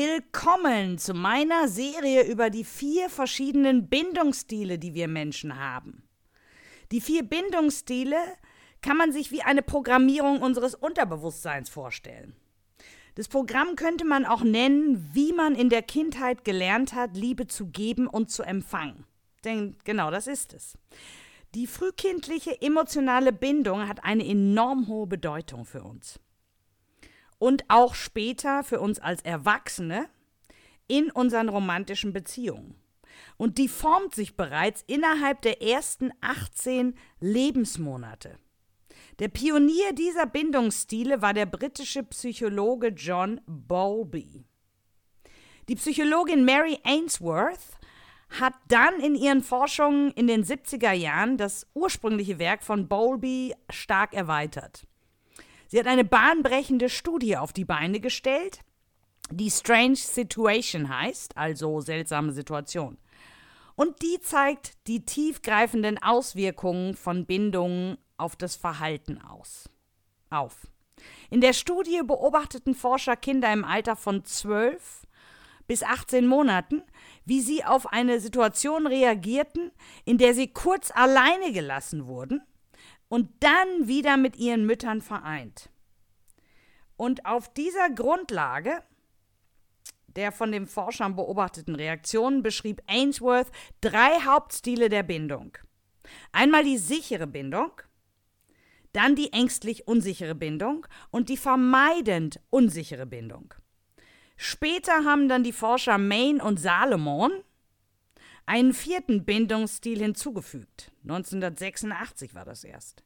Willkommen zu meiner Serie über die 4 verschiedenen Bindungsstile, die wir Menschen haben. Die 4 Bindungsstile kann man sich wie eine Programmierung unseres Unterbewusstseins vorstellen. Das Programm könnte man auch nennen, wie man in der Kindheit gelernt hat, Liebe zu geben und zu empfangen. Denn genau das ist es. Die frühkindliche emotionale Bindung hat eine enorm hohe Bedeutung für uns. Und auch später für uns als Erwachsene in unseren romantischen Beziehungen. Und die formt sich bereits innerhalb der ersten 18 Lebensmonate. Der Pionier dieser Bindungsstile war der britische Psychologe John Bowlby. Die Psychologin Mary Ainsworth hat dann in ihren Forschungen in den 70er Jahren das ursprüngliche Werk von Bowlby stark erweitert. Sie hat eine bahnbrechende Studie auf die Beine gestellt, die Strange Situation heißt, also seltsame Situation. Und die zeigt die tiefgreifenden Auswirkungen von Bindungen auf das Verhalten auf. In der Studie beobachteten Forscher Kinder im Alter von 12 bis 18 Monaten, wie sie auf eine Situation reagierten, in der sie kurz alleine gelassen wurden und dann wieder mit ihren Müttern vereint. Und auf dieser Grundlage der von den Forschern beobachteten Reaktionen beschrieb Ainsworth 3 Hauptstile der Bindung. Einmal die sichere Bindung, dann die ängstlich unsichere Bindung und die vermeidend unsichere Bindung. Später haben dann die Forscher Main und Salomon einen 4. Bindungsstil hinzugefügt. 1986 war das erst.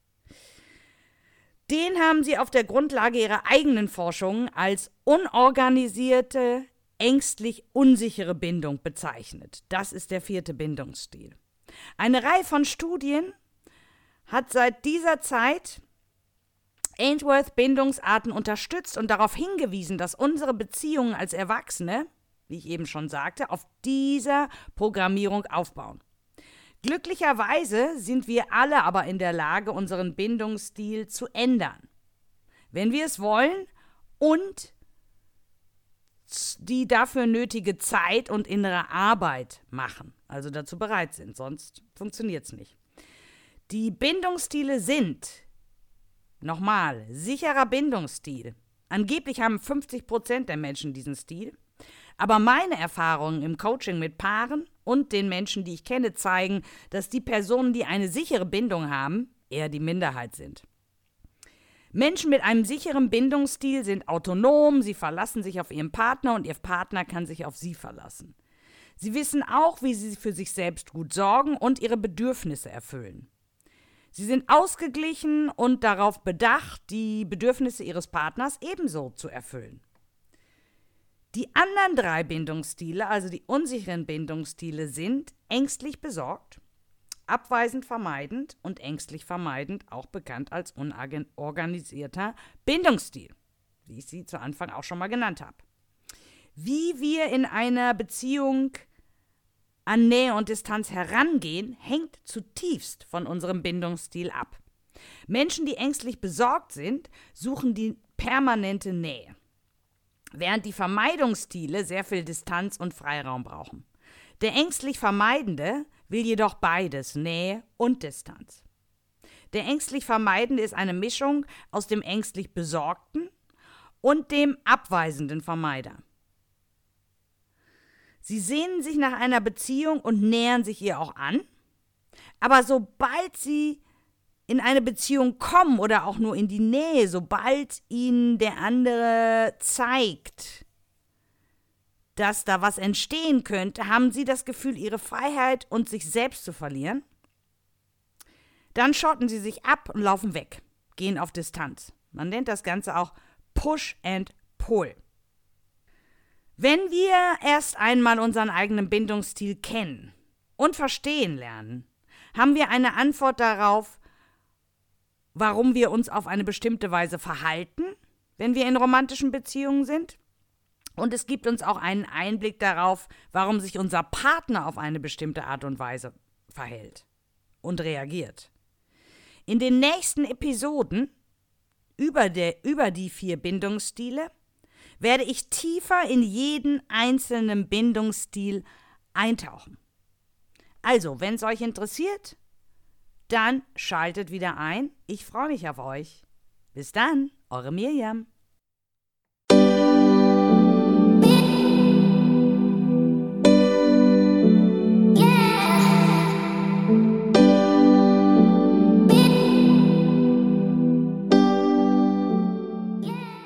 Den haben sie auf der Grundlage ihrer eigenen Forschungen als unorganisierte, ängstlich unsichere Bindung bezeichnet. Das ist der 4. Bindungsstil. Eine Reihe von Studien hat seit dieser Zeit Ainsworth Bindungsarten unterstützt und darauf hingewiesen, dass unsere Beziehungen als Erwachsene, wie ich eben schon sagte, auf dieser Programmierung aufbauen. Glücklicherweise sind wir alle aber in der Lage, unseren Bindungsstil zu ändern, wenn wir es wollen und die dafür nötige Zeit und innere Arbeit machen, also dazu bereit sind, sonst funktioniert es nicht. Die Bindungsstile sind, nochmal, sicherer Bindungsstil. Angeblich haben 50% der Menschen diesen Stil. Aber meine Erfahrungen im Coaching mit Paaren und den Menschen, die ich kenne, zeigen, dass die Personen, die eine sichere Bindung haben, eher die Minderheit sind. Menschen mit einem sicheren Bindungsstil sind autonom, sie verlassen sich auf ihren Partner und ihr Partner kann sich auf sie verlassen. Sie wissen auch, wie sie für sich selbst gut sorgen und ihre Bedürfnisse erfüllen. Sie sind ausgeglichen und darauf bedacht, die Bedürfnisse ihres Partners ebenso zu erfüllen. Die anderen 3 Bindungsstile, also die unsicheren Bindungsstile, sind ängstlich besorgt, abweisend vermeidend und ängstlich vermeidend, auch bekannt als unorganisierter Bindungsstil, wie ich sie zu Anfang auch schon mal genannt habe. Wie wir in einer Beziehung an Nähe und Distanz herangehen, hängt zutiefst von unserem Bindungsstil ab. Menschen, die ängstlich besorgt sind, suchen die permanente Nähe, während die Vermeidungsstile sehr viel Distanz und Freiraum brauchen. Der ängstlich Vermeidende will jedoch beides, Nähe und Distanz. Der ängstlich Vermeidende ist eine Mischung aus dem ängstlich Besorgten und dem abweisenden Vermeider. Sie sehnen sich nach einer Beziehung und nähern sich ihr auch an, aber sobald sie in eine Beziehung kommen oder auch nur in die Nähe, sobald ihnen der andere zeigt, dass da was entstehen könnte, haben sie das Gefühl, ihre Freiheit und sich selbst zu verlieren. Dann schotten sie sich ab und laufen weg, gehen auf Distanz. Man nennt das Ganze auch Push and Pull. Wenn wir erst einmal unseren eigenen Bindungsstil kennen und verstehen lernen, haben wir eine Antwort darauf, warum wir uns auf eine bestimmte Weise verhalten, wenn wir in romantischen Beziehungen sind. Und es gibt uns auch einen Einblick darauf, warum sich unser Partner auf eine bestimmte Art und Weise verhält und reagiert. In den nächsten Episoden über die 4 Bindungsstile werde ich tiefer in jeden einzelnen Bindungsstil eintauchen. Also, wenn es euch interessiert, dann schaltet wieder ein. Ich freue mich auf euch. Bis dann, eure Mirjam.